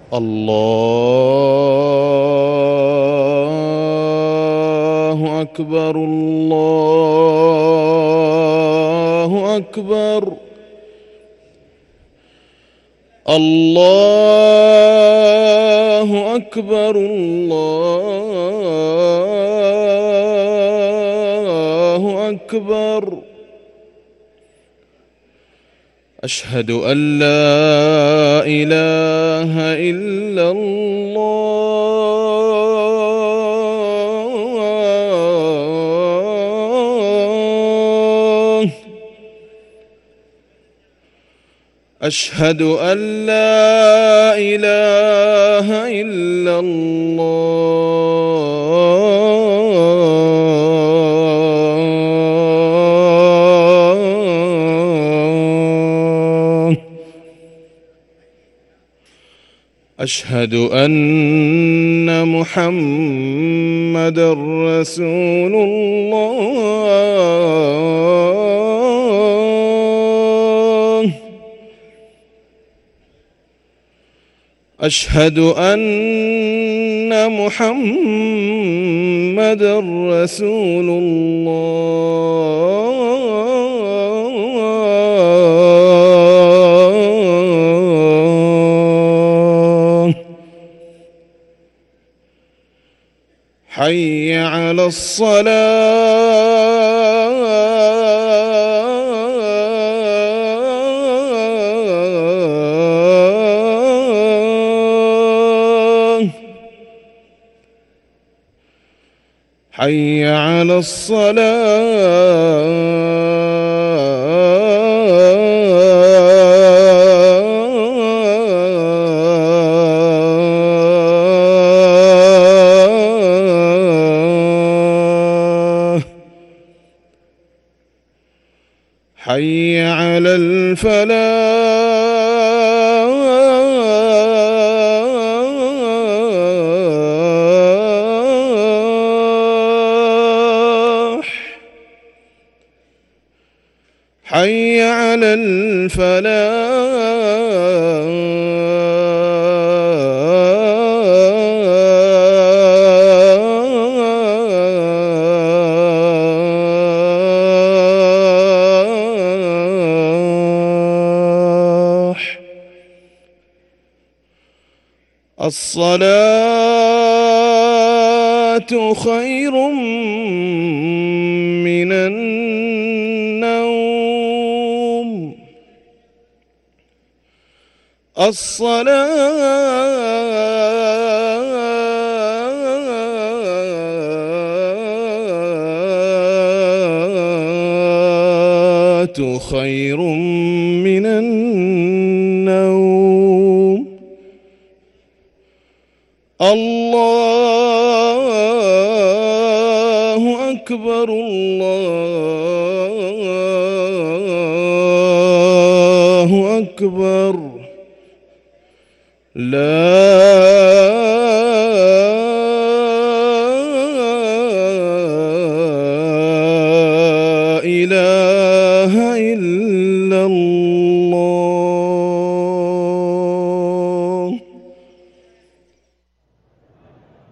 الله أكبر الله أكبر الله أكبر الله أكبر. أشهد أن لا إله إلا الله. أشهد أن لا إله إلا الله. أشهد أن محمدًا رسول الله. أشهد أن محمدًا رسول الله. حي على الصلاة. حي على الصلاة. حي على الفلاح. حي على الفلاح. الصلاة خير من النوم. الصلاة خير من النوم. الله أكبر الله أكبر. لا